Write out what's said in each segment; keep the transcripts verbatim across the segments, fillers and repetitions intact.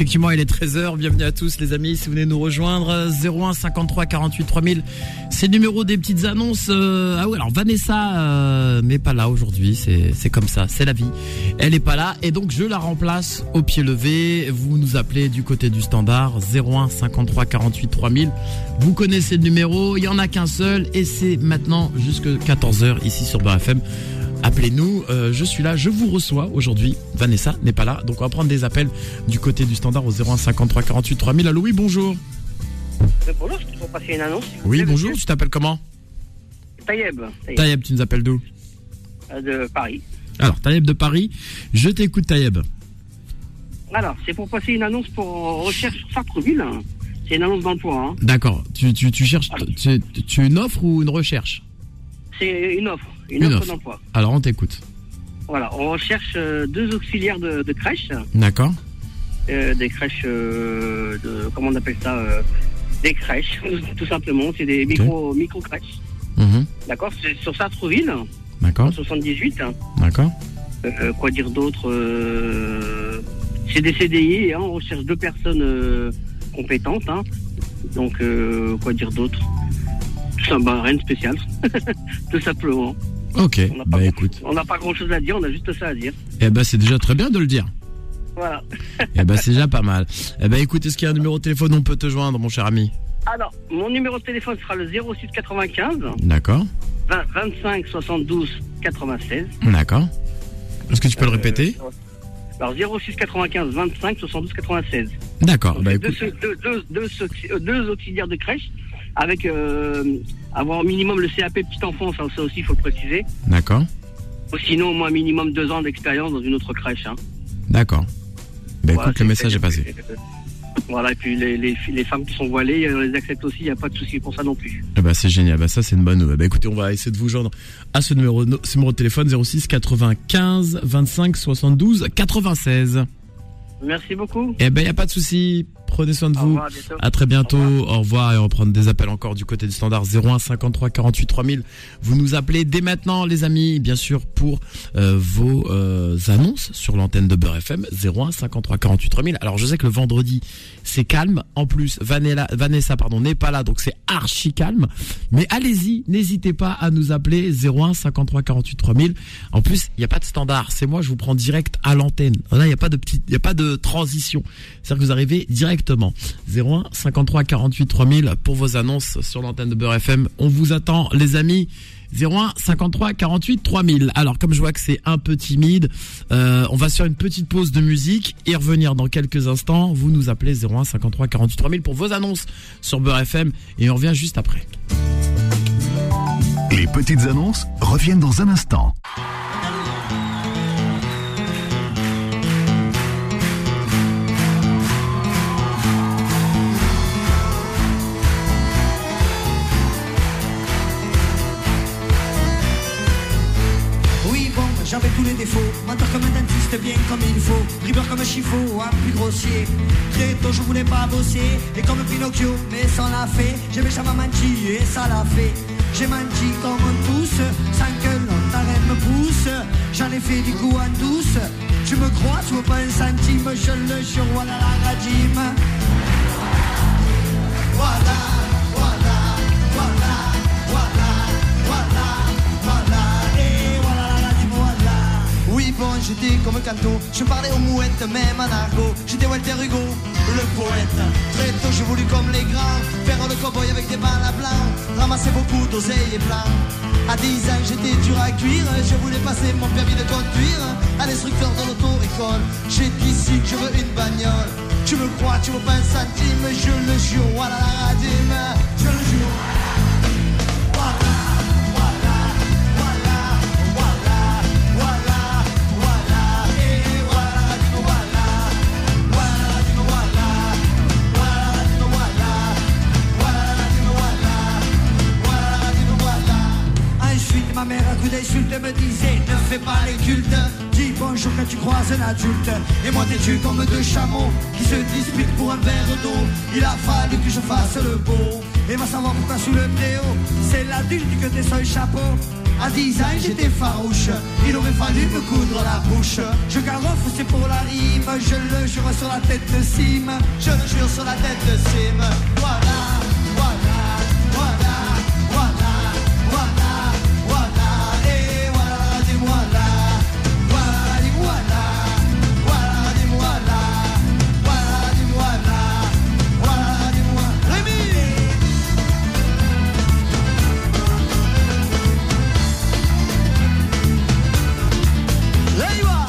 Effectivement, il est treize heures. Bienvenue à tous les amis. Si vous venez nous rejoindre, zéro un cinquante-trois quarante-huit trois mille. C'est le numéro des petites annonces. Euh, ah oui, alors Vanessa euh, n'est pas là aujourd'hui. C'est, c'est comme ça, c'est la vie. Elle est pas là et donc je la remplace au pied levé. Vous nous appelez du côté du standard zéro un cinquante-trois quarante-huit trois mille. Vous connaissez le numéro. Il y en a qu'un seul et c'est maintenant jusqu'à quatorze heures ici sur Beurre F M. Appelez-nous, euh, je suis là, je vous reçois aujourd'hui. Vanessa n'est pas là, donc on va prendre des appels du côté du standard au zéro un cinquante-trois quarante-huit trois mille. Allô, oui, bonjour. Euh, bonjour, je peux passer une annonce. Oui, plaît, bonjour, monsieur. tu t'appelles comment? Taïeb. Taïeb, tu nous appelles d'où? Euh, de Paris. Alors, Taïeb de Paris, je t'écoute Taïeb. Alors, c'est pour passer une annonce pour recherche sur Sartreville. C'est une annonce d'emploi. Hein. D'accord, tu, tu, tu cherches, tu, tu une offre ou une recherche? C'est une offre, une, Une offre, offre. d'emploi. Alors, on t'écoute. Voilà, on recherche euh, deux auxiliaires de, de crèche. D'accord. Euh, des crèches, euh, de, comment on appelle ça euh, Des crèches, tout simplement. C'est des micro, micro crèches. Mhm. D'accord, c'est sur Sartreville, D'accord. en soixante-dix-huit. D'accord. Euh, quoi dire d'autre euh, C'est des C D I, hein, on recherche deux personnes euh, compétentes. Hein. Donc, euh, quoi dire d'autre Tout ça, bah, rien de spécial. Tout simplement. Ok, On n'a bah pas, écoute. on n'a pas grand chose à dire, on a juste ça à dire. Eh ben, c'est déjà très bien de le dire. Voilà. Eh ben, c'est déjà pas mal. Eh ben, écoute, est-ce qu'il y a un numéro de téléphone où on peut te joindre, mon cher ami? Alors, mon numéro de téléphone sera le zéro six quatre-vingt-quinze D'accord. vingt, vingt-cinq soixante-douze quatre-vingt-seize. D'accord. Est-ce que tu peux le répéter? Alors, zéro six quatre-vingt-quinze vingt-cinq soixante-douze quatre-vingt-seize. D'accord. Donc, Bah deux, écoute. deux, deux, deux, deux, deux auxiliaires de crèche avec euh, avoir au minimum le C A P petite enfance, hein, ça aussi il faut le préciser. D'accord. Ou sinon au moins minimum deux ans d'expérience dans une autre crèche. Hein. D'accord. Bah Voilà, écoute, le message est passé. Voilà, et puis les, les, les femmes qui sont voilées, on les accepte aussi, il n'y a pas de souci pour ça non plus. Eh ben, c'est génial. Bah, ça, c'est une bonne nouvelle. Bah, écoutez, on va essayer de vous joindre à ce numéro, ce numéro de téléphone zéro six quatre-vingt-quinze vingt-cinq soixante-douze quatre-vingt-seize. Merci beaucoup. Eh ben, il n'y a pas de souci. Prenez soin de Au vous. revoir, à bientôt. À très bientôt. Au revoir. Au revoir. Et on va prendre des appels encore du côté du standard zéro un cinquante-trois quarante-huit trois mille. Vous nous appelez dès maintenant, les amis, bien sûr, pour euh, vos euh, annonces sur l'antenne de Beurre F M zéro un cinquante-trois quarante-huit trois mille. Alors, je sais que le vendredi, c'est calme. En plus, Vanessa, Vanessa pardon, n'est pas là, donc c'est archi calme. Mais allez-y, n'hésitez pas à nous appeler zéro un cinquante-trois quarante-huit trois mille. En plus, il n'y a pas de standard. C'est moi, je vous prends direct à l'antenne. Là, il n'y a pas de petite, il n'y a pas de transition. C'est-à-dire que vous arrivez directement. zéro un cinquante-trois quarante-huit trois mille pour vos annonces sur l'antenne de Beurre F M. On vous attend, les amis. zéro un cinquante-trois quarante-huit trois mille. Alors, comme je vois que c'est un peu timide, euh, on va se faire une petite pause de musique et revenir dans quelques instants. Vous nous appelez zéro un cinquante-trois quarante-huit trois mille pour vos annonces sur Beurre F M et on revient juste après. Les petites annonces reviennent dans un instant. J'avais tous les défauts, menteur comme un dentiste, bien comme il faut, dribbleur comme un chiffon, un plus grossier. Très tôt je voulais pas bosser, et comme Pinocchio, mais sans la fée, j'avais jamais menti, et ça l'a fait. J'ai menti comme tous, sans que l'on t'arrête me pousse, j'en ai fait du coup en douce. Tu me crois, tu veux pas un centime, je le jure, voilà la radime. Voilà, voilà, voilà, voilà, voilà, voilà, et voilà la radime, voilà. Oui bon, j'étais comme Canto, je parlais aux mouettes, même en argot. J'étais Walter Hugo, le poète. Très tôt j'ai voulu comme les grands, faire le cow-boy avec des balles à blanc, ramasser beaucoup d'oseilles et blancs. À dix ans j'étais dur à cuire, je voulais passer mon permis de conduire à l'instructeur de l'auto-école. J'ai dit ici que je veux une bagnole. Tu me crois, tu veux pas un centime, je le jure, voilà la radime, je le jure. Voilà, voilà, voilà, voilà, voilà, voilà, et voilà la radime, voilà, voilà la radime, voilà, voilà la radime, voilà, voilà la radime, voilà, voilà la radime, voilà. Ensuite ma mère à coup d'insulte me disait ne fais pas les cultes, dis bonjour quand tu croises un adulte. Et moi têtu comme deux chameaux qui se disputent pour un verre d'eau. Il a fallu que je fasse le beau et va savoir pourquoi sous le préau c'est l'adulte que t'es son chapeau. À dix ans j'étais farouche, il aurait fallu me coudre la bouche. Je garoffe, c'est pour la rime, je le jure sur la tête de Sim. Je le jure sur la tête de Sim. Voilà, voilà, voilà, voilà, voilà, voilà, et voilà, dis-moi là. Voilà, dis-moi là. Voilà, dis-moi là. Voilà, dis-moi là. Voilà, dis-moi. Rémi! Là, il va.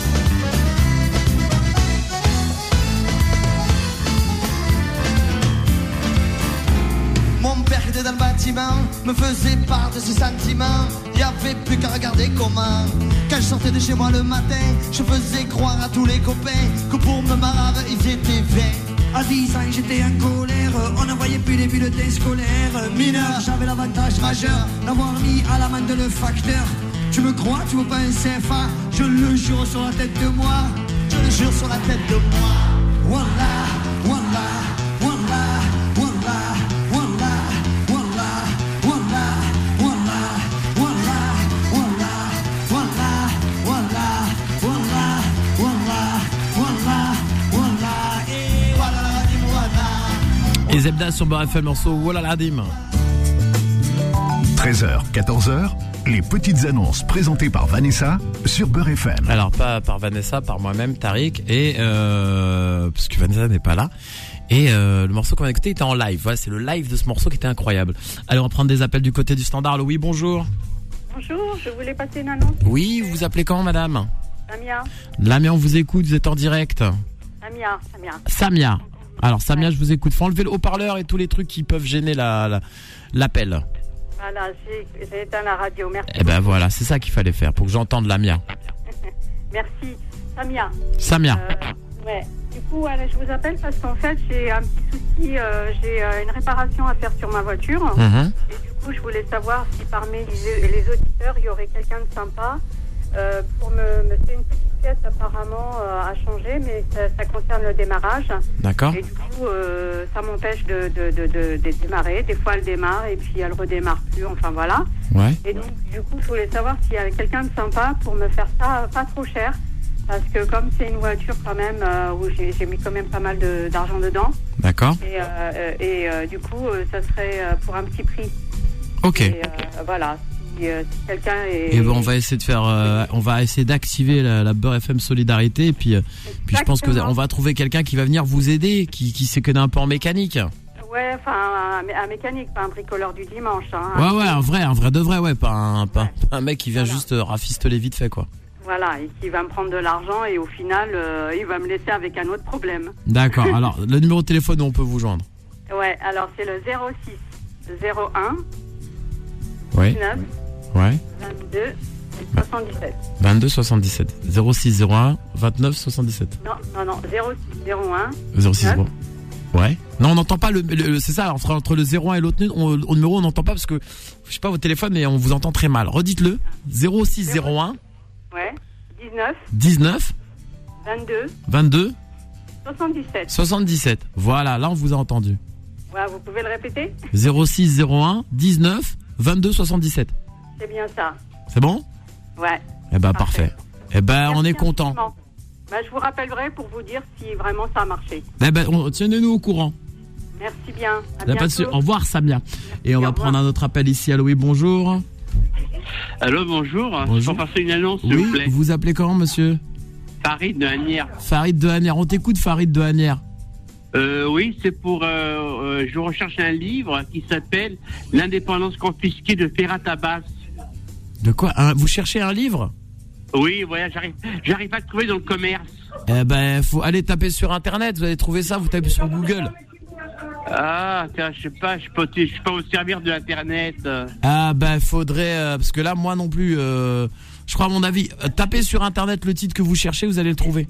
Mon père qui était dans le bâtiment me faisait part de ses sentiments. Il n'y avait plus qu'à regarder comment. Quand je sortais de chez moi le matin, je faisais croire à tous les copains que pour me marrer ils étaient vains. À dix ans j'étais en colère, on ne voyait plus les bulletins scolaires. Mineur, j'avais l'avantage majeur d'avoir mis à l'amende le facteur. Tu me crois, tu veux pas un C F A? Je le jure sur la tête de moi. Je le jure sur la tête de moi. Voilà, voilà, voilà, voilà, voilà, voilà, voilà, voilà, voilà, voilà, voilà, voilà, voilà, voilà, voilà, voilà, et voilà, dis-moi là. Et Zebda sur Beurre F M, morceau Voilà la Dim. treize heures, quatorze heures, les petites annonces présentées par Vanessa sur Beurre F M. Alors pas par Vanessa, par moi-même, Tariq, et euh, parce que Vanessa n'est pas là. Et euh, le morceau qu'on a écouté était en live. Voilà, c'est le live de ce morceau qui était incroyable. Allez, on va prendre des appels du côté du standard. Allô, oui, bonjour. Bonjour, je voulais passer une annonce. Oui, vous vous appelez comment, madame? Samia. Lamia, on vous écoute, vous êtes en direct. Samia, Samia. Samia. Alors Samia, je vous écoute. Faut enlever le haut-parleur et tous les trucs qui peuvent gêner la, la l'appel. Voilà, j'ai, j'ai éteint la radio, merci. Eh ben voilà, c'est ça qu'il fallait faire pour que j'entende Lamia. Merci. Samia. Samia. Euh, ouais. Du coup, voilà, je vous appelle parce qu'en fait, j'ai un petit souci, euh, j'ai euh, une réparation à faire sur ma voiture. Mm-hmm. Et du coup, je voulais savoir si parmi les, les auditeurs, il y aurait quelqu'un de sympa euh, pour me, me faire une petite pièce apparemment euh, à changer, mais ça, ça concerne le démarrage. D'accord. Et du coup, euh, ça m'empêche de, de, de, de, de démarrer. Des fois, elle démarre et puis elle redémarre plus. Enfin, voilà. Ouais. Et donc, du coup, je voulais savoir s'il y avait quelqu'un de sympa pour me faire ça pas trop cher. Parce que comme c'est une voiture quand même euh, où j'ai, j'ai mis quand même pas mal de, d'argent dedans. D'accord. Et, euh, et euh, du coup, euh, ça serait euh, pour un petit prix. Ok. Et euh, voilà. Si, euh, si quelqu'un est... Et ben on va essayer de faire, euh, on va essayer d'activer la, la Beurre F M Solidarité et puis, euh, puis je pense que vous- on va trouver quelqu'un qui va venir vous aider, qui, qui s'y connaît un peu en mécanique. Ouais, enfin, un, un mécanique, pas un bricoleur du dimanche. Hein. Ouais ouais, un vrai, un vrai de vrai, ouais, pas un, pas, Ouais. pas un mec qui vient Voilà. juste euh, rafistoler vite fait quoi. Voilà, et qui va me prendre de l'argent et au final, euh, il va me laisser avec un autre problème. D'accord. Alors le numéro de téléphone où on peut vous joindre. Ouais, alors c'est le zéro six zéro un Ouais. dix-neuf Ouais. vingt-deux soixante-dix-sept. vingt-deux soixante-dix-sept. zéro six zéro un vingt-neuf soixante-dix-sept. Non, non, non, zéro six zéro un zéro six zéro. Ouais. Non, on n'entend pas le, le- le- c'est ça, entre, entre le zéro un et l'autre nu- on- au numéro, on n'entend pas parce que, je sais pas, votre téléphone, mais on vous entend très mal. Redites-le. zéro six zéro un Ouais, dix-neuf dix-neuf vingt-deux vingt-deux soixante-dix-sept. soixante-dix-sept. Voilà, là, on vous a entendu. Ouais, vous pouvez le répéter? zéro six zéro un dix-neuf vingt-deux soixante-dix-sept. C'est bien ça. C'est bon? Ouais. Eh ben, parfait. Eh ben, on Merci est content. infiniment. Bah, je vous rappellerai pour vous dire si vraiment ça a marché. Eh ben, on- tenez-nous au courant. Merci bien. À Y a pas de souci. bientôt. Au revoir, Samia. Et on au va revoir. prendre un autre appel ici. Allô, oui, bonjour. Allô, bonjour. Bonjour. Pour passer une annonce, s'il vous Oui, plaît. vous appelez comment, monsieur? Farid de Agnières. Farid de Hanière. On t'écoute, Farid de Hanière. Euh, oui, c'est pour. Euh, euh, je recherche un livre qui s'appelle L'indépendance confisquée de Ferhat Abbas. De quoi? Un- Vous cherchez un livre? Oui, voilà, j'arrive, j'arrive pas à le trouver dans le commerce. Eh ben, faut aller taper sur Internet. Vous allez trouver ça. Vous tapez sur Google. Ah, tiens, je sais pas, je suis pas, je suis pas au service de Internet. Ah ben, faudrait euh, parce que là, moi non plus. Euh, je crois à mon avis. euh, tapez sur Internet le titre que vous cherchez. Vous allez le trouver.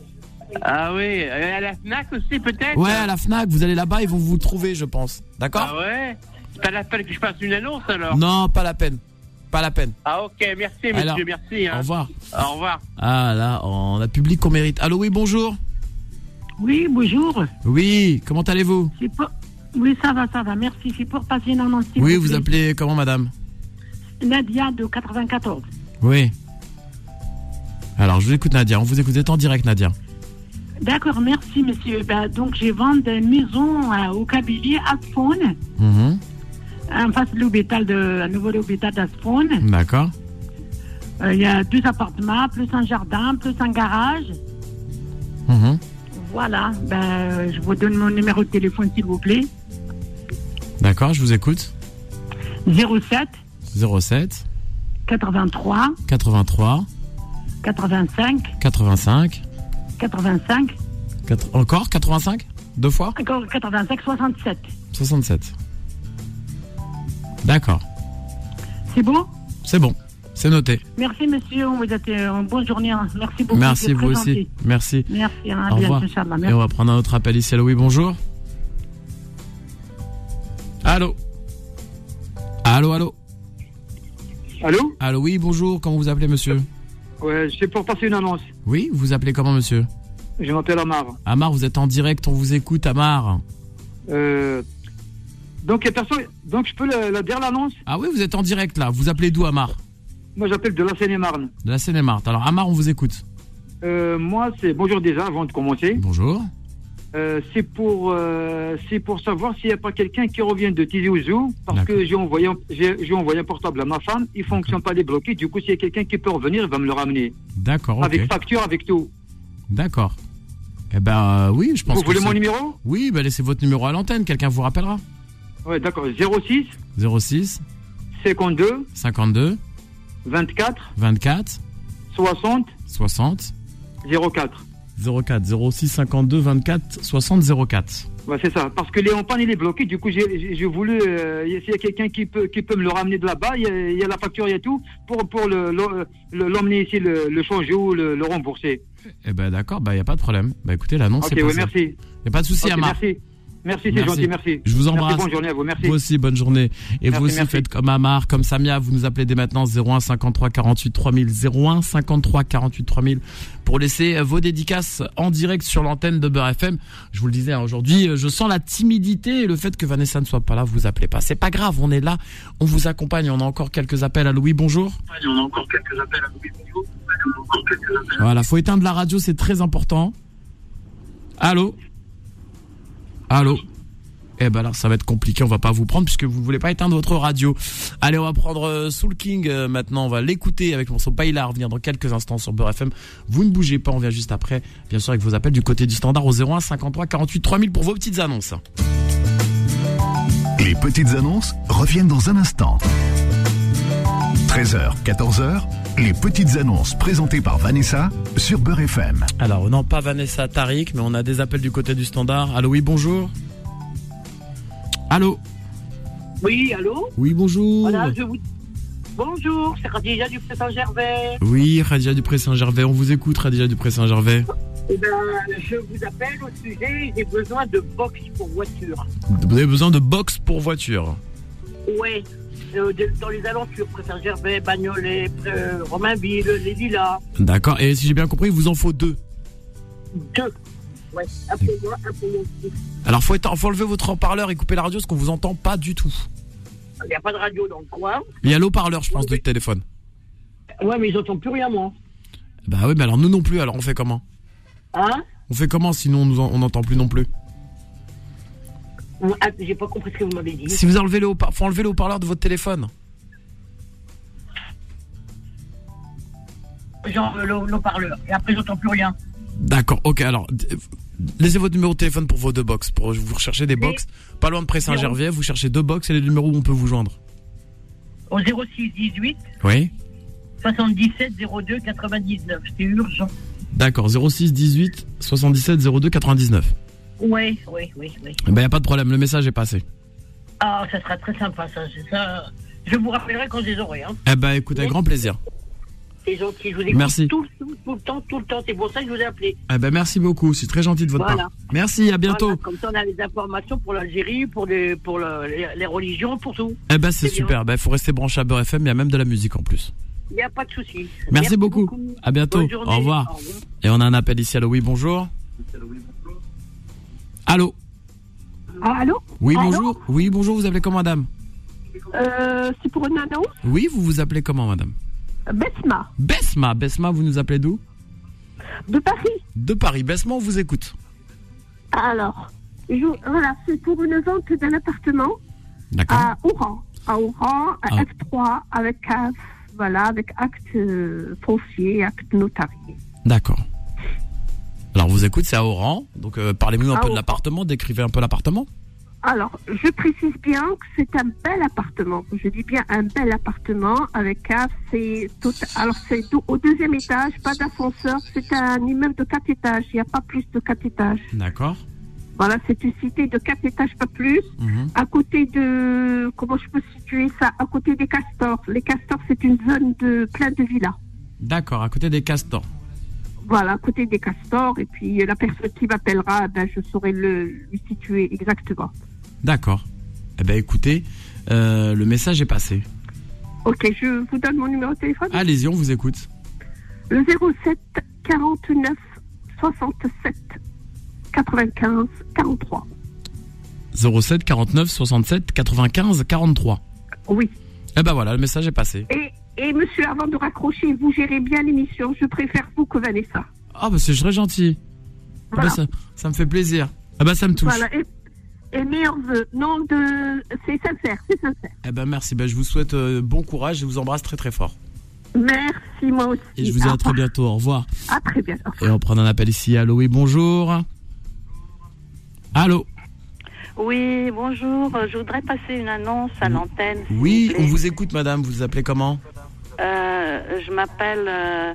Ah oui, à la Fnac aussi peut-être. Ouais, à la Fnac. Vous allez là-bas, ils vont vous trouver, je pense. D'accord? Ah ouais. C'est pas la peine que je fasse une annonce alors. Non, pas la peine. Pas la peine. Ah ok, merci monsieur, Alors, merci. Hein. Au revoir. Au revoir. Ah là, on a public qu'on mérite. Allô, oui, bonjour. Oui, bonjour. Oui, comment allez-vous? C'est pour... Oui, ça va, ça va. Merci. C'est pour passer une annonce. s'il Oui, vous vous plaît. appelez comment, madame? Nadia de quatre-vingt-quatorze. Oui. Alors, je vous écoute, Nadia. On vous écoute. Vous êtes en direct, Nadia. D'accord, merci, monsieur. Ben, donc, je vends une maison euh, au Kabylie, à Asfoun, Mhm. en face de l'hôpital, de, à nouveau l'hôpital d'Asfoun. D'accord. Euh, Il y a deux appartements, plus un jardin, plus un garage. Mhm. Voilà. Ben, je vous donne mon numéro de téléphone, s'il vous plaît. D'accord, je vous écoute. zéro sept zéro sept quatre-vingt-trois quatre-vingt-trois quatre-vingt-cinq quatre-vingt-cinq quatre-vingt-cinq quatre- encore quatre-vingt-cinq Deux fois encore quatre-vingt-cinq soixante-sept. soixante-sept. D'accord. C'est bon? C'est bon. C'est noté. Merci, monsieur. Vous êtes euh, en bonne journée. Hein. Merci beaucoup. Merci, c'est vous très aussi. gentil. Merci. Merci. Hein, à Au bientôt, revoir. Inch'Allah. Et Merci. on va prendre un autre appel ici. Allô, oui, bonjour. Allô. Allô, allô. Allô? Allô, oui, bonjour. Comment vous appelez, monsieur? Ouais, c'est pour passer une annonce. Oui, vous appelez comment, monsieur? Je m'appelle Amar. Amar, vous êtes en direct, on vous écoute, Amar. Euh, donc, il y a personne. Donc, je peux la, la dire l'annonce? Ah oui, vous êtes en direct, là. Vous appelez d'où, Amar? Moi, j'appelle de la Seine-et-Marne. De la Seine-et-Marne. Alors, Amar, on vous écoute. Euh, moi, c'est bonjour déjà avant de commencer. Bonjour. Euh, c'est pour euh, c'est pour savoir s'il n'y a pas quelqu'un qui revient de Tizi Ouzou, parce D'accord. que j'ai envoyé un- j'ai j'ai envoyé un portable à ma femme, il fonctionne pas, les bloqués. Du coup, s'il y a quelqu'un qui peut revenir, il va me le ramener D'accord, ok. avec facture, avec tout. D'accord. Eh ben, euh, oui, je pense Vous que voulez c'est- mon numéro? Oui, ben, laissez votre numéro à l'antenne, quelqu'un vous rappellera. Ouais, d'accord. zéro six zéro six cinquante-deux cinquante-deux vingt-quatre vingt-quatre soixante soixante zéro quatre. zéro quatre zéro six cinquante-deux vingt-quatre soixante zéro quatre. Ouais, c'est ça. Parce que les en panne, il est bloqué. Du coup, j'ai j'ai- j'ai voulu. Euh, s'il y a quelqu'un qui peut, qui peut me le ramener de là-bas, il y, a, il y a la facture, il y a tout, pour, pour le, le- le- l'emmener ici, le, le changer ou le, le rembourser. Eh ben, d'accord, bah, y a pas de problème. Bah, écoutez, l'annonce Ok, est ouais, passée. merci. Y a pas de souci, Ok, Amar. merci. Merci, c'est Merci. gentil, merci. Je vous embrasse. Merci, bonne journée à vous, merci. Vous aussi, bonne journée. Et Merci, vous aussi, merci. faites comme Amar, comme Samia, vous nous appelez dès maintenant zéro un cinquante-trois quarante-huit trois mille, zéro un cinquante-trois quarante-huit trois mille pour laisser vos dédicaces en direct sur l'antenne de Beurre F M. Je vous le disais, hein, aujourd'hui, je sens la timidité et le fait que Vanessa ne soit pas là, vous appelez pas. C'est pas grave, on est là, on vous accompagne, on a encore quelques appels. Allô, oui, bonjour. On a encore quelques appels à Louis, bonjour. Voilà, faut éteindre la radio, c'est très important. Allô? Allô? Eh ben alors ça va être compliqué, on va pas vous prendre puisque vous ne voulez pas éteindre votre radio. Allez, on va prendre euh, Soul King euh, maintenant, on va l'écouter avec mon son Baila, revenir dans quelques instants sur Beurre F M. Vous ne bougez pas, on vient juste après, bien sûr avec vos appels du côté du standard au zéro un cinquante-trois quarante-huit trois mille pour vos petites annonces. Les petites annonces reviennent dans un instant. treize heures, quatorze heures, les petites annonces présentées par Vanessa sur Beurre F M. Alors non, pas Vanessa, Tariq, mais on a des appels du côté du standard. Allô, oui, bonjour. Allô? Oui, allô? Oui, bonjour. Voilà, je vous... Bonjour, c'est Khadija du Pré Saint-Gervais. Oui, Radia du Pré Saint-Gervais, on vous écoute, Radia du Pré Saint-Gervais. Eh ben, je vous appelle au sujet, j'ai besoin de box pour voiture. Vous avez besoin de box pour voiture. Ouais, euh, de- dans les alentours, Pré Saint-Gervais, Bagnolet, euh, Romainville, les Lilas. D'accord, et si j'ai bien compris, il vous en faut deux. Deux. Ouais, un pour moi, un pour mon fils. Alors faut, éteindre- faut enlever votre haut-parleur et couper la radio parce qu'on vous entend pas du tout. Il n'y a pas de radio dans le coin. Il y a l'haut-parleur, je pense, du téléphone. Ouais, mais ils n'entendent plus rien, moi. Bah oui, mais alors nous non plus, alors on fait comment? Hein? On fait comment sinon on nous en- on n'entend plus non plus? Ah, j'ai pas compris ce que vous m'avez dit. Si vous enlevez le haut-parleur, faut enlever le haut-parleur de votre téléphone. Genre euh, le- l'eau-parleur. Et après, j'entends plus rien. D'accord, ok, alors d- laissez votre numéro de téléphone pour vos deux box. Pour, vous recherchez des box, pas loin de Pré Saint-Gervais, vous cherchez deux box et les numéros où on peut vous joindre. Au zéro six dix-huit Oui. soixante-dix-sept zéro deux quatre-vingt-dix-neuf. C'est urgent. D'accord, zéro six dix-huit soixante-dix-sept zéro deux quatre-vingt-dix-neuf. Oui, oui, oui, oui. Ben y a pas de problème, le message est passé. Ah, ça sera très sympa, ça. c'est ça. Je vous rappellerai quand je les aurai. Hein. Eh ben écoute, avec grand plaisir. C'est gentil, je vous écoute Merci. Tout, tout, tout le temps, tout le temps. C'est pour ça que je vous ai appelé. Eh ben merci beaucoup, c'est très gentil de votre Voilà. part. Merci, à bientôt. Voilà, comme ça, on a les informations pour l'Algérie, pour, les, pour le- les, les religions, pour tout. Eh ben c'est C'est bien. super, ben faut rester branché à Beurre F M, il y a même de la musique en plus. Il n'y a pas de souci. Merci beaucoup. À bientôt. Bonne journée. Au revoir. Au revoir. Et on a un appel ici, allô, oui, bonjour. Allô? Ah, allô? Oui, Allô? bonjour. Oui, bonjour, vous appelez comment, madame? Euh, c'est pour une annonce. Oui, vous vous appelez comment, madame? Besma. Besma, Besma, vous nous appelez d'où? De Paris. De Paris, Besma, on vous écoute. Alors, je, voilà, c'est pour une vente d'un appartement. D'accord. À Oran. À Oran, à Ah. acte trois, avec, un, voilà, avec acte euh, foncier, acte notarié. D'accord. Alors, on vous écoute, c'est à Oran. Donc, euh, parlez-nous un À peu de Oran. l'appartement, décrivez un peu l'appartement. Alors, je précise bien que c'est un bel appartement. Je dis bien un bel appartement avec un, c'est tout, alors c'est tout- au deuxième étage, pas d'ascenseur, c'est un immeuble de quatre étages. Il n'y a pas plus de quatre étages. D'accord. Voilà, c'est une cité de quatre étages, pas plus. Mhm. À côté de, comment je peux situer ça? À côté des castors. Les castors, c'est une zone de plein de villas. D'accord, à côté des castors. Voilà, à côté des castors. Et puis la personne qui m'appellera, ben, je saurai le lui situer exactement. D'accord. Eh ben, écoutez, euh, le message est passé. Ok, je vous donne mon numéro de téléphone. Allez-y, on vous écoute. Le zéro sept quarante-neuf soixante-sept quatre-vingt-quinze quarante-trois. zéro sept quarante-neuf soixante-sept quatre-vingt-quinze quarante-trois. Oui. Eh ben voilà, le message est passé. Et, et monsieur, avant de raccrocher, vous gérez bien l'émission. Je préfère vous que Vanessa. Ah bah c'est très gentil. Ah Voilà. bah, ça, ça me fait plaisir. Ah bah ça me touche. Voilà. Et, et meilleurs vœux. Non, de... c'est sincère, c'est sincère. Eh ben merci, ben, je vous souhaite euh, bon courage, je vous embrasse très très fort. Merci, moi aussi. Et je vous dis à très bientôt, au revoir. À très bientôt. Et on prend un appel ici. Allô, oui, bonjour. Allô. Oui, bonjour. Je voudrais passer une annonce à l'antenne. s'il Oui, vous plaît. on vous écoute, madame. Vous vous appelez comment? Euh, je m'appelle. euh,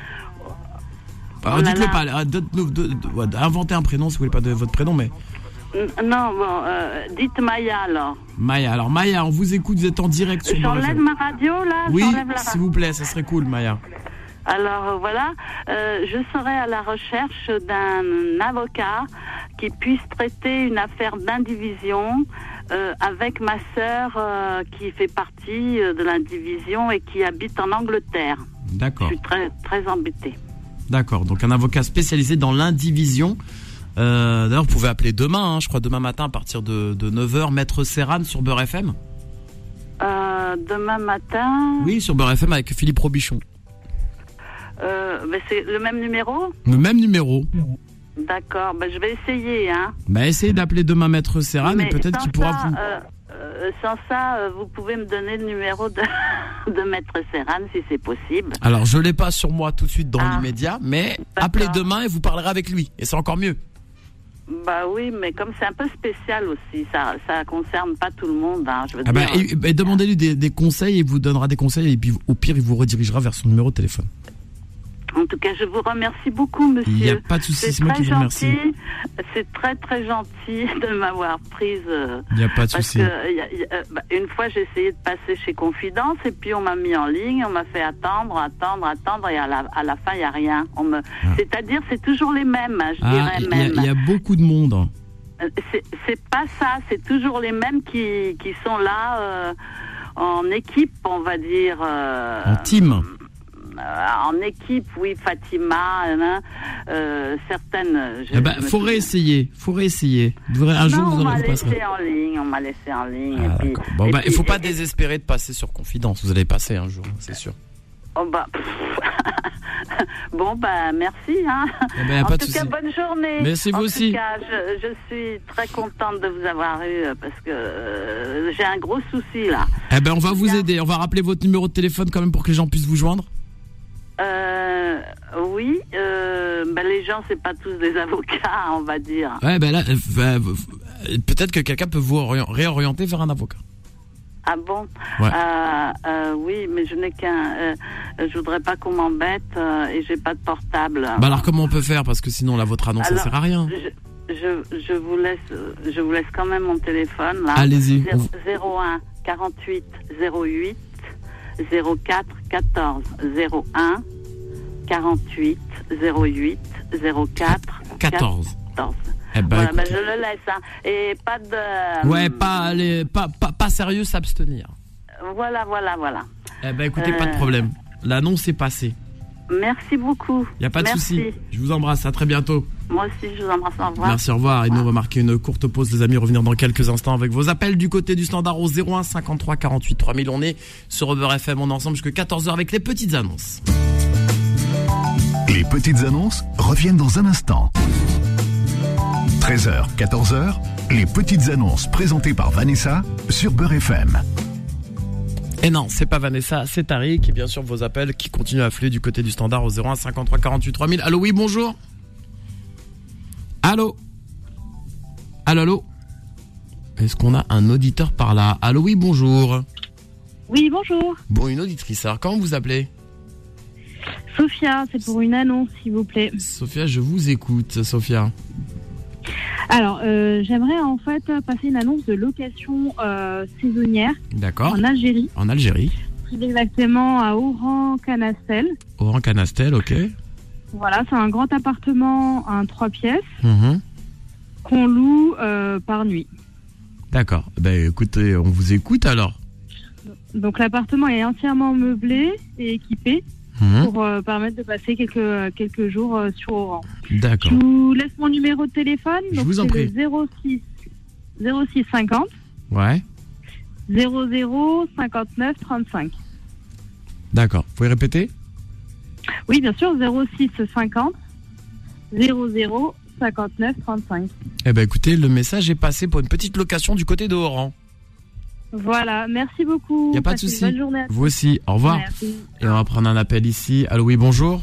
Alors, oh là dites-le là. pas. euh, de- de- de- ouais, inventez un prénom si vous voulez pas de votre prénom, mais n- Non, bon, euh, dites Maya alors. Maya. Alors Maya, on vous écoute. Vous êtes en direct sur Beurre J'enlève F M. ma radio là. Oui, j'enlève la s'il vous plaît, ça serait cool, Maya. Alors euh, voilà, euh, je serai à la recherche d'un avocat qui puisse traiter une affaire d'indivision euh, avec ma sœur euh, qui fait partie euh, de l'indivision et qui habite en Angleterre. Je D'accord. suis très très embêtée. D'accord. Donc un avocat spécialisé dans l'indivision. Euh, D'ailleurs, vous pouvez appeler demain, hein, je crois demain matin à partir de, de neuf heures, Maître Serran sur Beurre F M. Euh, demain matin. Oui, sur Beurre F M avec Philippe Robichon. Euh, ben c'est le même numéro. Le même numéro. D'accord, ben je vais essayer, hein. Bah, essayez d'appeler demain Maître Serran et Mais peut-être sans qu'il pourra ça, vous... euh, euh, sans ça, euh, vous pouvez me donner le numéro de, de Maître Serran si c'est possible. Alors, je l'ai pas sur moi tout de suite dans Ah. l'immédiat, mais D'accord. appelez demain et vous parlerez avec lui. Et c'est encore mieux. Bah oui, mais comme c'est un peu spécial aussi, ça ça concerne pas tout le monde, hein, je veux Ah bah, dire. et, et demandez-lui des, des conseils et il vous donnera des conseils et puis au pire, il vous redirigera vers son numéro de téléphone. En tout cas, je vous remercie beaucoup, monsieur. Il n'y a pas de souci, C'est c'est moi très qui vous remercie. gentil. C'est très très gentil de m'avoir prise. euh, Il n'y a pas de Parce souci. que euh, y a- y a- euh, bah, une fois j'ai essayé de passer chez Confidence et puis on m'a mis en ligne, on m'a fait attendre, attendre, attendre et à la, à la fin il y a rien. On me, c'est-à-dire c'est toujours les mêmes, hein, je Ah, dirais il y, a- même. il y a beaucoup de monde. Euh, C'est, c'est pas ça, c'est toujours les mêmes qui qui sont là euh, en équipe, on va dire. euh, En team. euh, en équipe, oui, Fatima, hein, euh, certaines. Je, Eh ben, je me faut souviens- réessayer. Faut réessayer. Vous verrez, un jour, non, vous on en m'a vous laissé passerez. en ligne, on m'a laissé en ligne. Ah, et puis, d'accord. Bon, et bah, il puis- faut pas et- désespérer de passer sur Confidence. Vous allez passer un jour, c'est sûr. Oh bah, pff. Bon, bah, merci. Hein. Eh ben, y a en pas de tout cas, souci. bonne journée. Merci, vous en aussi. tout cas, je, je suis très contente de vous avoir eu euh, parce que euh, j'ai un gros souci là. Eh ben, on va vous aider. On va rappeler votre numéro de téléphone quand même pour que les gens puissent vous joindre. Euh, oui, euh, bah, les gens, c'est pas tous des avocats, on va dire. Ouais, ben là, euh, euh, euh, peut-être que quelqu'un peut vous orient- réorienter vers un avocat. Ah bon Ouais. euh, euh, Oui, mais je n'ai qu'un. Euh, je voudrais pas qu'on m'embête euh, et j'ai pas de portable. Bah alors comment on peut faire parce que sinon là votre annonce Alors, ça sert à rien. Je, je, je vous laisse, je vous laisse quand même mon téléphone là. Allez-y. Zéro- zéro un quarante-huit zéro huit zéro quatre quatorze zéro un quarante-huit zéro huit zéro quatre quatorze. quatorze. Eh ben, Voilà, bah, écoutez. je le laisse. Hein. Et pas de. Ouais, pas, les, pas, pas, pas sérieux, s'abstenir. Voilà, voilà, voilà. Eh ben écoutez, pas de Euh, problème. L'annonce est passée. Merci beaucoup. Il n'y a pas de Merci. souci. Je vous embrasse. À très bientôt. Moi aussi, je vous embrasse. Au revoir. Merci, au revoir. Et nous, on va marquer une courte pause, les amis. Revenir dans quelques instants avec vos appels du côté du standard au zéro un cinquante-trois quarante-huit trois mille. On est sur Beurre F M. On est ensemble jusqu'à quatorze heures avec les petites annonces. Les petites annonces reviennent dans un instant. treize heures, quatorze heures, les petites annonces présentées par Vanessa sur Beurre F M. Et non, c'est pas Vanessa, c'est Tariq. Et bien sûr, vos appels qui continuent à affluer du côté du standard au zéro un cinquante-trois quarante-huit trois mille. Allô, oui, bonjour. Allô. Allô, allô. Est-ce qu'on a un auditeur par là? Allô, oui, bonjour. Oui, bonjour. Bon, une auditrice. Alors, comment vous appelez? Sophia, c'est pour une annonce, s'il vous plaît. Sophia, je vous écoute, Sophia. Alors, euh, j'aimerais en fait passer une annonce de location euh, saisonnière. D'accord. En Algérie. En Algérie. Plus exactement à Oran-Canastel. Oran-Canastel, ok. Voilà, c'est un grand appartement, un trois pièces, Mmh. qu'on loue euh, par nuit. D'accord. Ben écoutez, on vous écoute alors. Donc l'appartement est entièrement meublé et équipé Mmh. pour euh, permettre de passer quelques, quelques jours euh, sur Oran. D'accord. Je vous laisse mon numéro de téléphone. Je donc vous en c'est prie. le zéro six zéro six cinquante Ouais. zéro zéro cinquante-neuf trente-cinq. D'accord. Vous pouvez répéter? Oui, bien sûr, zéro six cinquante zéro zéro cinquante-neuf trente-cinq. Eh ben écoutez, le message est passé pour une petite location du côté de Oran. Voilà, merci beaucoup. Il n'y a pas de Passez une souci. bonne journée à Vous aussi. Au revoir. Merci. Et on va prendre un appel ici. Allô, oui, bonjour.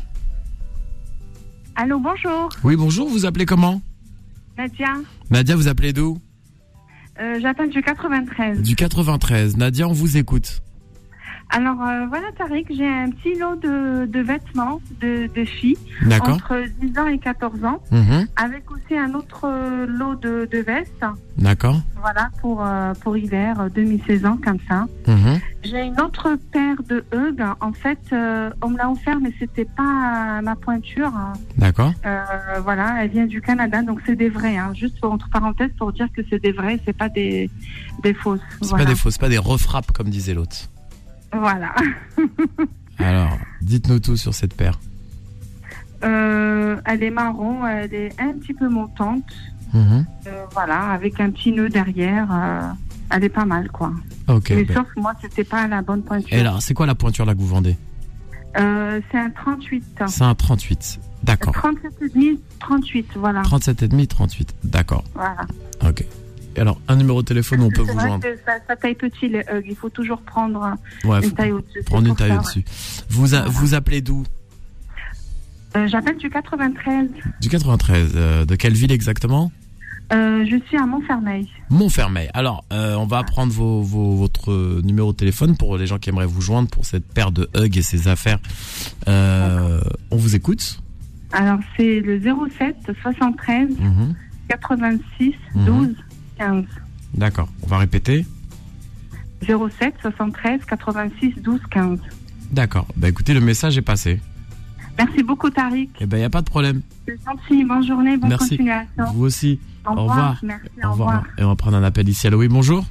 Allô, bonjour. Oui, bonjour. Vous appelez comment? Nadia. Nadia, vous appelez d'où? Euh, J'appelle du quatre-vingt-treize. Du quatre-vingt-treize. Nadia, on vous écoute. Alors, euh, voilà, Tariq, j'ai un petit lot de, de vêtements de, de filles. D'accord. Entre dix ans et quatorze ans. Mhm. Avec aussi un autre euh, lot de, de vestes. D'accord. Voilà, pour, euh, pour hiver, euh, demi-saison, comme ça. Mhm. J'ai une autre paire de Hugs. En fait, euh, on me l'a offert, mais c'était pas ma pointure. D'accord. Euh, voilà, elle vient du Canada, donc c'est des vrais. Hein. Juste pour, entre parenthèses pour dire que c'est des vrais, c'est pas des, des fausses. C'est Voilà. pas des fausses, pas des refrappes comme disait l'autre. Voilà. Alors, dites-nous tout sur cette paire. Euh, elle est marron, elle est un petit peu montante. Mhm. Euh, voilà, avec un petit nœud derrière. euh, elle est pas mal, quoi. Ok. Mais ben. sauf que moi, c'était pas la bonne pointure. Et alors, c'est quoi la pointure là que vous vendez? Euh, c'est un trente-huit. C'est un trente-huit. D'accord. trente-sept virgule cinq, trente-huit, voilà. trente-sept virgule cinq, trente-huit. D'accord. Voilà. Ok. Et alors, un numéro de téléphone où on peut C'est vous vrai joindre? que ça, ça taille petit, les Hugs. Il faut toujours prendre Ouais, une faut taille au-dessus. C'est prendre une pour taille ça, au-dessus. ouais. Vous, a- vous appelez d'où? Euh, J'appelle du quatre-vingt-treize. Du quatre-vingt-treize. Euh, de quelle ville exactement? Euh, je suis à Montfermeil. Montfermeil. Alors, euh, on va prendre vos, vos- votre numéro de téléphone pour les gens qui aimeraient vous joindre pour cette paire de Hugs et ses affaires. Euh, on vous écoute. Alors, c'est le zéro sept soixante-treize Mhm. quatre-vingt-six Mhm. douze quinze. D'accord. On va répéter. zéro sept soixante-treize quatre-vingt-six douze quinze. D'accord. Bah écoutez, le message est passé. Merci beaucoup, Tariq. Eh ben, il n'y a pas de problème. C'est gentil. Bonne journée, bonne Merci. continuation. Vous aussi. Au revoir. Merci, au revoir. Et on va prendre un appel ici. Allô, oui, bonjour.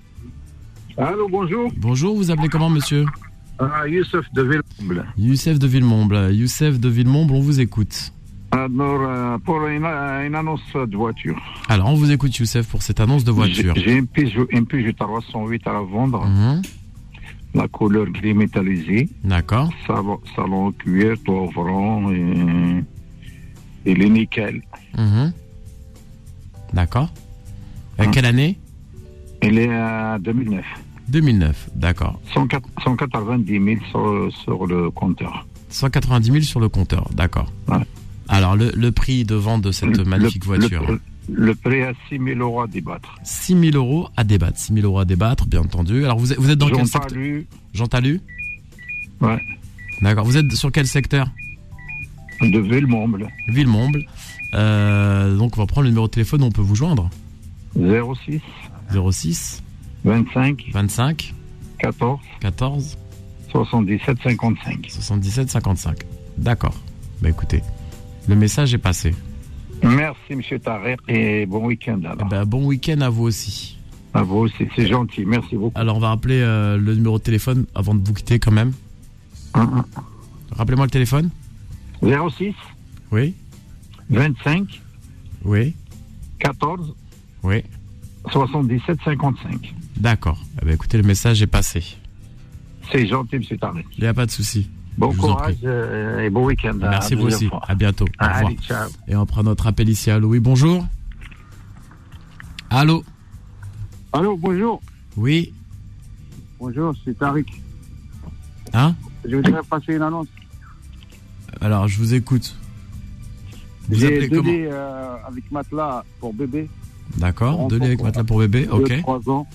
Allô, bonjour. Bonjour, vous appelez comment, monsieur? Ah, Youssef de Villemomble. Youssef de Villemomble. Youssef de Villemomble, on vous écoute. Alors, euh, pour une, une annonce de voiture. Alors, on vous écoute, Youssef, pour cette annonce de voiture. J'ai j'ai une Peugeot, une Peugeot trois cent huit à la vendre. Mhm. La couleur gris métallisé. D'accord. Salon, salon en cuir, toit ouvrant et, et les nickel. Mhm. D'accord. Avec quelle année? Elle est à deux mille neuf. deux mille neuf, d'accord. cent quatre-vingt-dix mille sur, sur le compteur. cent quatre-vingt-dix mille sur le compteur, d'accord. Ouais. Alors, le, le prix de vente de cette Le- magnifique le- voiture? Le, le prix à six mille euros à débattre. six mille euros à débattre. six mille euros à débattre, bien entendu. Alors, vous êtes, vous êtes dans Jean quel secteur? Palu. Jean Talu? Ouais. D'accord. Vous êtes sur quel secteur? De Villemomble. Villemomble. Euh, donc, on va prendre le numéro de téléphone où on peut vous joindre. zéro six zéro six vingt-cinq vingt-cinq quatorze quatorze soixante-dix-sept cinquante-cinq. soixante-dix-sept cinquante-cinq. D'accord. Bah écoutez, le message est passé. Merci, monsieur Tariq, et bon week-end alors. Eh ben, bon week-end à vous aussi. À vous aussi, c'est gentil, merci beaucoup. Alors, on va rappeler euh, le numéro de téléphone avant de vous quitter quand même. Un, un. Rappelez-moi le téléphone. zéro six. Oui. vingt-cinq. Oui. quatorze. Oui. soixante-dix-sept cinquante-cinq. D'accord. Eh ben, écoutez, le message est passé. C'est gentil, M. Tariq. Il n'y a pas de souci. Bon Je vous en courage prie. euh, et bon week-end. Merci vous aussi. Fois. À bientôt. Au Allez, revoir. ciao. Et on prend notre appel ici. Allô, oui, bonjour. Allô. Allô, bonjour. Oui. Bonjour, c'est Tariq. Hein? Je voudrais passer une annonce. Alors, je vous écoute. Vous J'ai appelez deux comment? lits euh, avec matelas pour bébé. D'accord. Deux lits avec matelas pour bébé. Ok. deux, trois ans.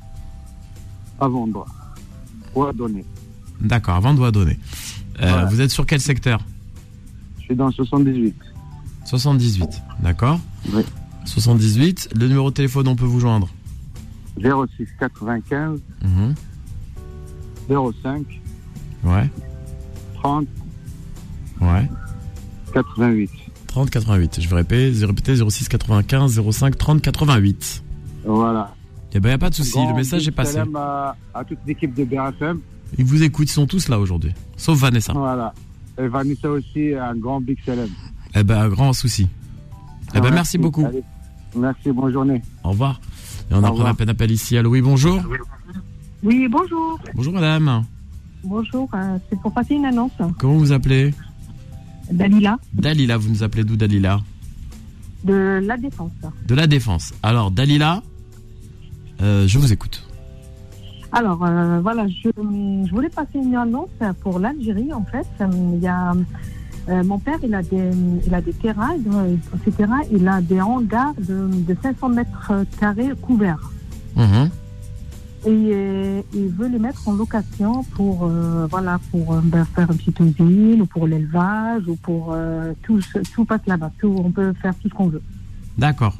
À vendre. Ou à donner. D'accord. Avant de vous donner. Euh, Voilà. Vous êtes sur quel secteur? Je suis dans le soixante-dix-huit. soixante-dix-huit. D'accord. Oui. soixante-dix-huit. Le numéro de téléphone, on peut vous joindre. zéro six quatre-vingt-quinze. Mhm. zéro cinq. Ouais. trente. Ouais. quatre-vingt-huit. trente quatre-vingt-huit. Je vais répéter, je vais répéter zéro six quatre-vingt-quinze zéro cinq trente quatre-vingt-huit. Voilà. Eh ben, y a pas de souci. Grand Le message est big passé. salam À, à toute l'équipe de B R F M. Ils vous écoutent. Ils sont tous là aujourd'hui. Sauf Vanessa. Voilà. Et Vanessa aussi, un grand big salam. Eh ben, un grand souci. Eh ben, merci beaucoup. Allez. Merci, bonne journée. Au revoir. Et on Au a revoir. pris un appel ici. Allô, oui, bonjour. Oui, bonjour. Bonjour, madame. Bonjour, euh, c'est pour passer une annonce. Comment vous appelez? Dalila, Dalila. Vous nous appelez d'où, Dalila? de La Défense. De la Défense. Alors, Dalila, euh, je vous écoute. Alors, euh, voilà, je, je voulais passer une annonce pour l'Algérie, en fait. Il y a, euh, mon père, il a des, il a des terrains. Dans ces terrains, il a des hangars de, de cinq cents mètres carrés couverts. Mhm. Et euh, il veut les mettre en location pour, euh, voilà, pour euh, ben, faire une petite usine, ou pour l'élevage, ou pour euh, tout, tout passe là-bas. Tout, on peut faire tout ce qu'on veut. D'accord.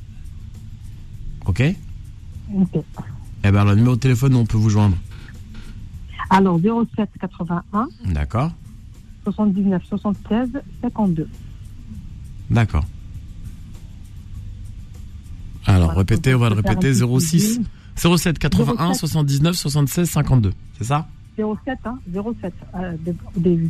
Ok. Ok. Eh ben, le numéro de téléphone, on peut vous joindre. Alors, zéro sept quatre-vingt-un D'accord. soixante-dix-neuf soixante-seize cinquante-deux. D'accord. Alors, Voilà, répétez, on va le peut faire répéter. un petit zéro six usine. zéro sept quatre-vingt-un soixante-dix-neuf soixante-seize cinquante-deux. C'est ça? zéro sept, hein, zéro sept euh, de- au début.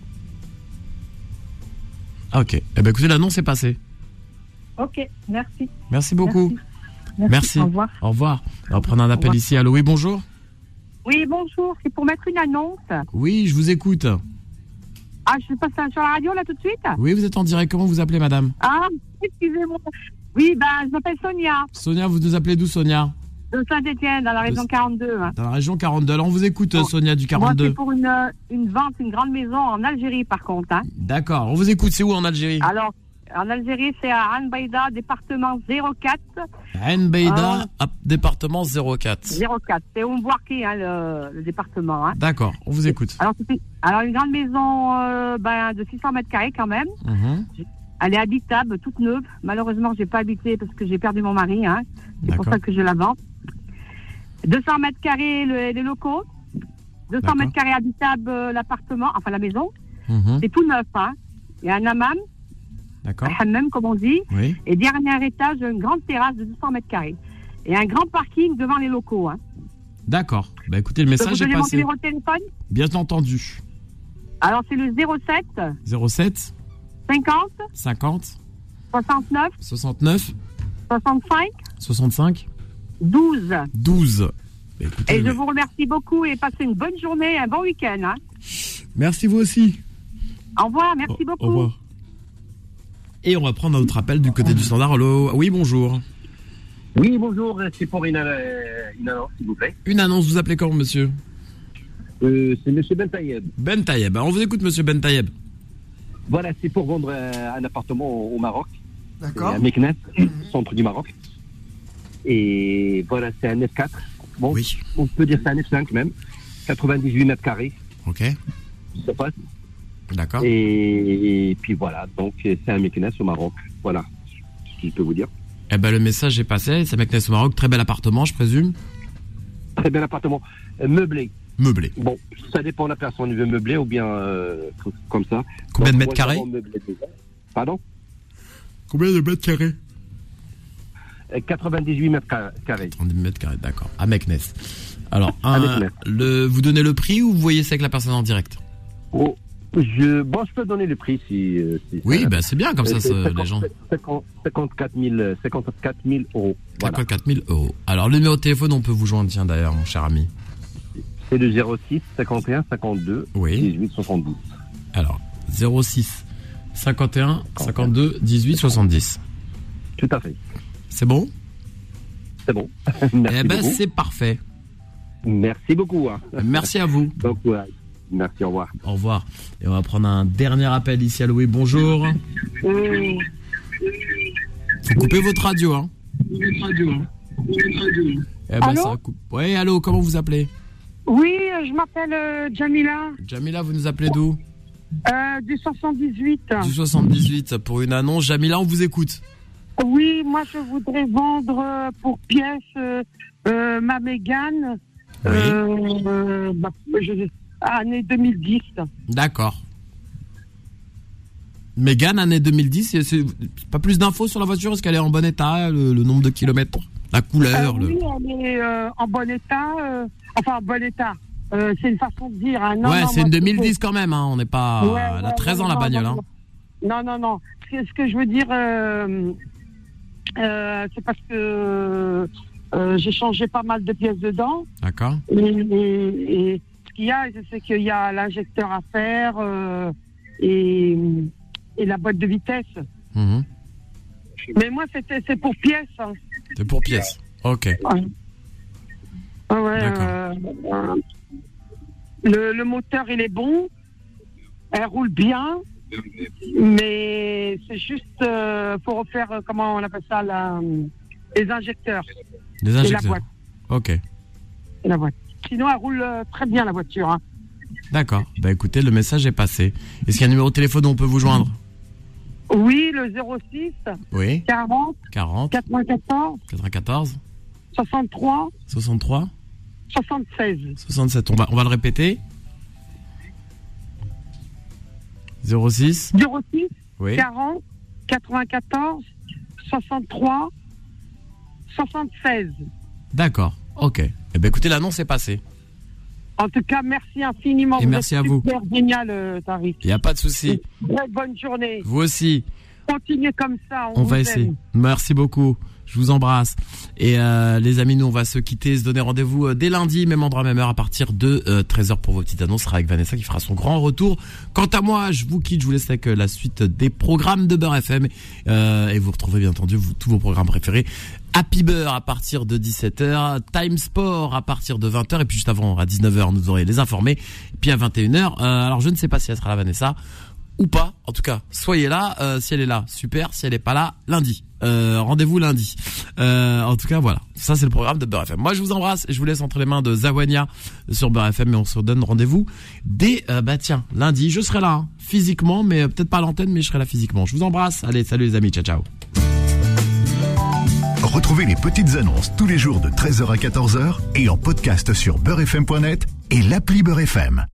Ah, ok. Eh ben, écoutez, l'annonce est passée. Ok, merci. Merci beaucoup. Merci. Merci. Au revoir. Au revoir. On va prendre un appel revoir. ici. Allô, oui, bonjour. Oui, bonjour, c'est pour mettre une annonce. Oui, je vous écoute. Ah, je passe sur la radio là tout de suite. Oui, vous êtes en direct. Comment vous appelez, madame? Ah, excusez-moi. Oui, ben, je m'appelle Sonia, Sonia, vous nous appelez d'où, Sonia? de Saint-Étienne, dans la région quarante-deux. hein. Dans la région quarante-deux. Alors, on vous écoute, Bon. Sonia, du Moi, quarante-deux. c'est pour une, euh, une vente, une grande maison en Algérie, par contre. hein. D'accord. On vous écoute. C'est où en Algérie? Alors, en Algérie, c'est à Anbaïda, département zéro quatre. Ain Beida, Ah. hop, département zéro quatre. zéro quatre. C'est Oumboarki, hein, le, le département. hein. D'accord. On vous écoute. Alors, c'est- alors, une grande maison euh, ben, de six cents mètres carrés quand même. Mhm. Elle est habitable, toute neuve. Malheureusement, j'ai pas habité parce que j'ai perdu mon mari. Hein. C'est pour D'accord. ça que je la vends. deux cents mètres carrés le- les locaux. deux cents D'accord. mètres carrés habitable euh, l'appartement, enfin la maison. Mhm. C'est tout neuf. Hein. Il y a un hammam, D'accord. un hammam comme on dit. Oui. Et dernier étage, une grande terrasse de deux cents mètres carrés. Et un grand parking devant les locaux. Hein. D'accord. Bah écoutez, le Je peux vous message est donner mon passé. numéro de téléphone. Bien entendu. Alors c'est le zéro sept zéro sept cinquante cinquante soixante-neuf soixante-neuf soixante-cinq soixante-cinq douze. douze. Bah, écoutez, Et je mais- vous remercie beaucoup et passez une bonne journée, un bon week-end. Hein. Merci vous aussi. Au revoir, merci beaucoup. Au revoir. Et on va prendre notre appel du côté du standard. Allô. Oui, bonjour. Oui, bonjour, c'est pour une, euh, une annonce, s'il vous plaît. Une annonce, vous appelez comment, monsieur? Euh, c'est Monsieur Ben Tayeb. Ben Tayeb. On vous écoute, monsieur Ben Tayeb. Voilà, c'est pour vendre euh, un appartement au, au Maroc. D'accord. À Meknès, centre du Maroc. Et voilà, c'est un F quatre. Bon, oui. On peut dire c'est un F cinq même. quatre-vingt-dix-huit mètres carrés. Ok. Ça passe. D'accord. Et, et puis voilà, donc c'est un Meknès au Maroc. Voilà, ce que je peux vous dire. Eh ben, le message est passé. C'est Meknès au Maroc. Très bel appartement, je présume. Très bel appartement. Euh, meublé. Meublé. Bon, ça dépend de la personne. Il veut meubler ou bien euh, comme ça. Combien Donc, de mètres moi, carrés j'avais meublé déjà. Pardon? Combien de mètres carrés? Euh, quatre-vingt-dix-huit mètres carrés. trente mètres carrés, d'accord. À Meknès. Alors, À un, Meknès. le, vous donnez le prix ou vous voyez ça avec la personne en direct? Oh, Je, bon, je peux donner le prix si. si Oui, ça, bah c'est bien comme ça, c'est ça, cinquante, les gens. cinquante-quatre mille, cinquante-quatre mille euros. Voilà. cinquante-quatre mille euros. Alors, le numéro de téléphone, on peut vous joindre, tiens, d'ailleurs, mon cher ami. C'est le zéro six cinquante et un cinquante-deux Oui. dix-huit soixante-dix. Alors, zéro six cinquante et un cinquante-deux dix-huit soixante-dix. Tout à fait. C'est bon? C'est bon. Merci eh ben, beaucoup. C'est parfait. Merci beaucoup. Hein. Merci à vous. Donc, ouais. Merci, au revoir. Au revoir. Et on va prendre un dernier appel ici à Louis. Bonjour. Oui. Faut couper votre radio, hein. Votre radio. Votre radio. Eh ben, ça coupe. Oui, allô, comment vous appelez? Oui, je m'appelle euh, Jamila. Jamila, vous nous appelez d'où? euh, Du soixante-dix-huit. Du soixante-dix-huit, pour une annonce. Jamila, on vous écoute. Oui, moi je voudrais vendre pour pièce euh, euh, ma Mégane. Oui. Euh, bah, je, année deux mille dix. D'accord. Mégane, année deux mille dix, c'est, c'est pas plus d'infos sur la voiture? Est-ce qu'elle est en bon état, le, le nombre de kilomètres, la couleur? Euh, le... Oui, elle est euh, en bon état. Euh, enfin, en bon état. Euh, c'est une façon de dire. Hein. Non, ouais, non, c'est moi, une deux mille dix c'est... quand même. Hein. On n'est pas. Ouais, elle a ouais, treize ouais, ans la non, bagnole. non, Hein. non, non, non. Ce que, ce que je veux dire, euh, euh, c'est parce que euh, j'ai changé pas mal de pièces dedans. D'accord. Et, et, et ce qu'il y a, c'est qu'il y a l'injecteur à faire euh, et, et la boîte de vitesse. Mmh. Mais moi, c'était, c'est pour pièces. Hein. C'est pour pièces. Ok. Ouais. Ah ouais, D'accord. Euh, euh, le, le moteur, il est bon. Elle roule bien. Mais c'est juste euh, pour refaire, euh, comment on appelle ça, la, les injecteurs. Les injecteurs. Et la boîte. Ok. Et la boîte. Sinon, elle roule euh, très bien, la voiture. Hein. D'accord. Bah écoutez, le message est passé. Est-ce qu'il y a un numéro de téléphone où on peut vous joindre? Oui, le zéro six Oui. quarante quarante quatre-vingt-quatorze quatre-vingt-quatorze soixante-trois soixante-trois soixante-seize soixante-sept. On va, on va le répéter. zéro six zéro six Oui. quarante quatre-vingt-quatorze soixante-trois soixante-seize. D'accord. Ok. Eh ben écoutez, l'annonce est passée. En tout cas, merci infiniment. Et vous merci êtes à vous. super génial, euh, Tariq. Il n'y a pas de souci. Très bonne journée. Vous aussi. Continuez comme ça. On, On vous va aime. essayer. Merci beaucoup. Je vous embrasse. Et euh, les amis, nous on va se quitter, se donner rendez-vous euh, dès lundi, même endroit, même heure, à partir de euh, treize heures pour vos petites annonces. Ce sera avec Vanessa qui fera son grand retour. Quant à moi, je vous quitte, je vous laisse avec euh, la suite des programmes de Beurre F M. Euh, et vous retrouverez bien entendu vous, tous vos programmes préférés. Happy Beurre à partir de dix-sept heures, Time Sport à partir de vingt heures, et puis juste avant, à dix-neuf heures, nous aurez les informés. Et puis à vingt et une heures, euh, alors je ne sais pas si elle sera là, Vanessa, ou pas. En tout cas, soyez là. Euh, si elle est là, super. Si elle est pas là, lundi. Euh, rendez-vous lundi. Euh, en tout cas, voilà. Ça, c'est le programme de Beurre F M. Moi, je vous embrasse et je vous laisse entre les mains de Zawania sur Beurre F M. Et on se donne rendez-vous dès, euh, bah tiens, lundi. Je serai là, hein, physiquement, mais euh, peut-être pas à l'antenne, mais je serai là physiquement. Je vous embrasse. Allez, salut les amis. Ciao, ciao. Retrouvez les petites annonces tous les jours de treize heures à quatorze heures et en podcast sur beurre f m point net et l'appli Beurre F M.